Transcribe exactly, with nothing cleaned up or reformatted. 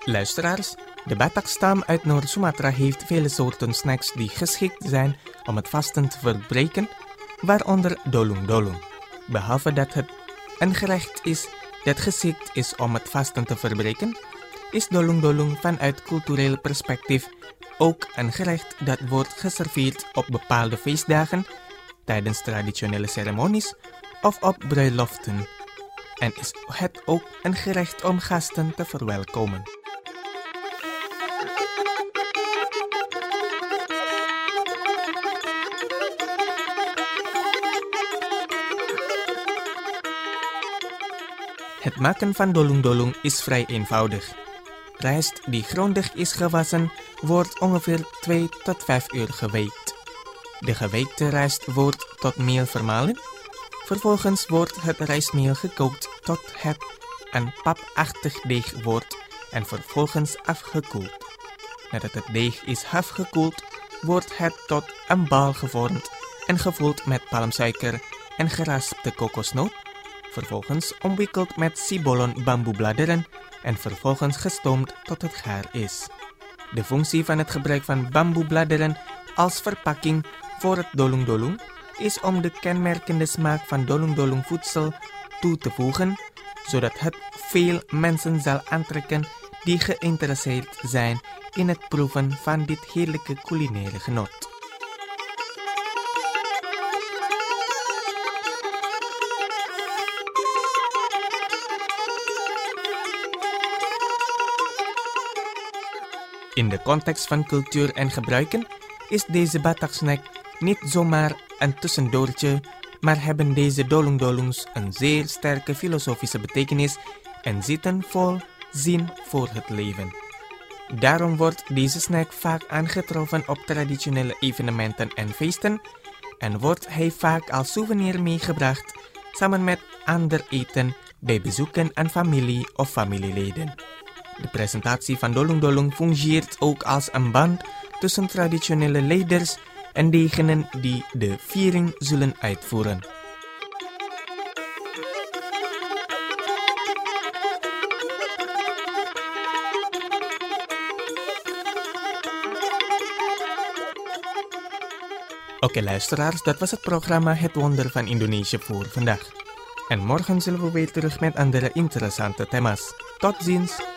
Luisteraars, de Batak-stam uit Noord-Sumatra heeft vele soorten snacks die geschikt zijn om het vasten te verbreken, waaronder dolung-dolung. Behalve dat het een gerecht is dat geschikt is om het vasten te verbreken, is dolung-dolung vanuit cultureel perspectief ook een gerecht dat wordt geserveerd op bepaalde feestdagen, tijdens traditionele ceremonies of op bruiloften. En is het ook een gerecht om gasten te verwelkomen. Het maken van dolung-dolung is vrij eenvoudig. Rijst die grondig is gewassen wordt ongeveer twee tot vijf uur geweekt. De geweekte rijst wordt tot meel vermalen. Vervolgens wordt het rijstmeel gekookt tot het een papachtig deeg wordt en vervolgens afgekoeld. Nadat het deeg is afgekoeld, wordt het tot een bal gevormd en gevuld met palmsuiker en geraspte kokosnoot. Vervolgens omwikkeld met sibolon bamboebladeren en vervolgens gestoomd tot het gaar is. De functie van het gebruik van bamboebladeren als verpakking voor het dolung-dolung is om de kenmerkende smaak van dolung-dolung voedsel toe te voegen, zodat het veel mensen zal aantrekken die geïnteresseerd zijn in het proeven van dit heerlijke culinaire genot. In de context van cultuur en gebruiken is deze Batak-snack niet zomaar een tussendoortje, maar hebben deze dolung-dolungs een zeer sterke filosofische betekenis en zitten vol zin voor het leven. Daarom wordt deze snack vaak aangetroffen op traditionele evenementen en feesten en wordt hij vaak als souvenir meegebracht samen met ander eten bij bezoeken aan familie of familieleden. De presentatie van dolung-dolung fungeert ook als een band tussen traditionele leiders en degenen die de viering zullen uitvoeren. Oké luisteraars, dat was het programma Het Wonder van Indonesië voor vandaag. En morgen zullen we weer terug met andere interessante thema's. Tot ziens!